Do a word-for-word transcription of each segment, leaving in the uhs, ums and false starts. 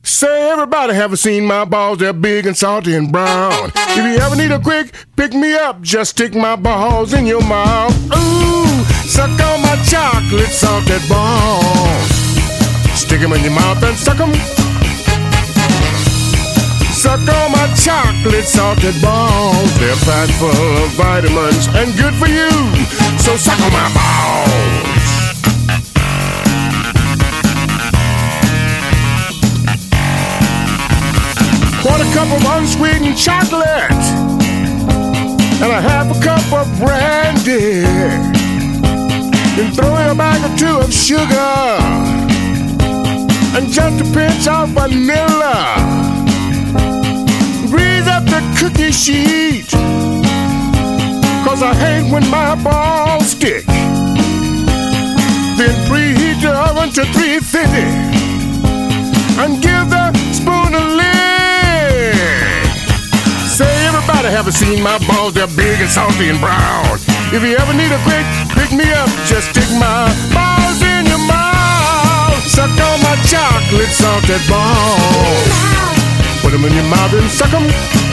Say everybody haven't seen my balls, they're big and salty and brown. If you ever need a quick pick me up, just stick my balls in your mouth. Ooh, suck on my chocolate salted balls. Stick 'em in your mouth and suck 'em. Suck on my chocolate salted balls. They're packed full of vitamins and good for you. So suck on my balls. Quarter cup of unsweetened chocolate and a half a cup of brandy. Then throw in a bag or two of sugar and just a pinch of vanilla. Grease up the cookie sheet, 'cause I hate when my balls stick. Then preheat the oven to three fifty and give the spoon a lick. Say everybody haven't seen my balls, they're big and salty and brown. If you ever need a quick pick me up, just stick my balls in your mouth. Suck on my chocolate salted balls. Put 'em in your mouth and suck 'em.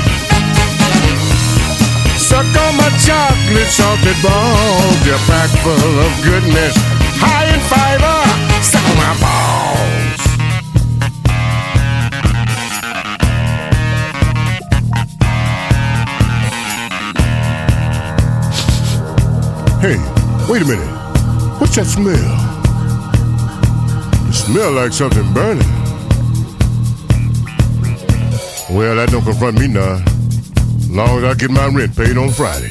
Suck on my chocolate salted balls. They're packed full of goodness, high in fiber. Suck on my balls. Hey, wait a minute. What's that smell? It smells like something burning. Well, that don't confront me now. As long as I get my rent paid on Friday.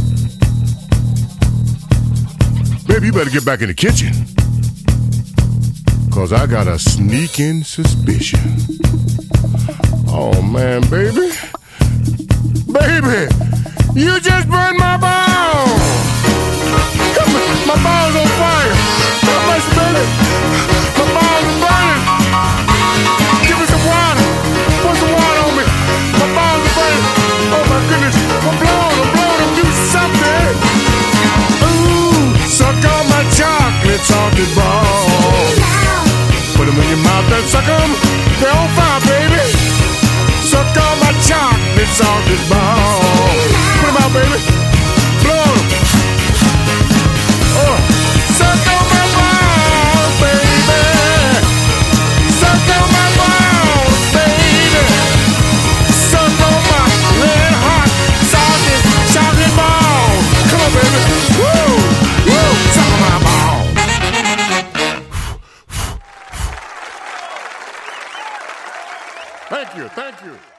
Baby, you better get back in the kitchen, 'cause I got a sneaking suspicion. Oh, man, baby. Baby, you just burned my balls. My balls on fire. How much, baby? My balls are burning. Give me some water. Put some water on me. My balls are burning. Oh my goodness. I'm blowing. I'm blowing. I'm doing something. Ooh, suck on my chocolate salted balls. Put 'em in your mouth and suck 'em. They're on fire, baby. Suck on my chocolate salted balls. Put 'em out, baby. Blow 'em. Oh, suck on my balls, baby. Suck on my balls, baby. Suck on my red hot salted chocolate balls. Come on, baby. Woo, woo. Suck on my balls. Thank you, thank you.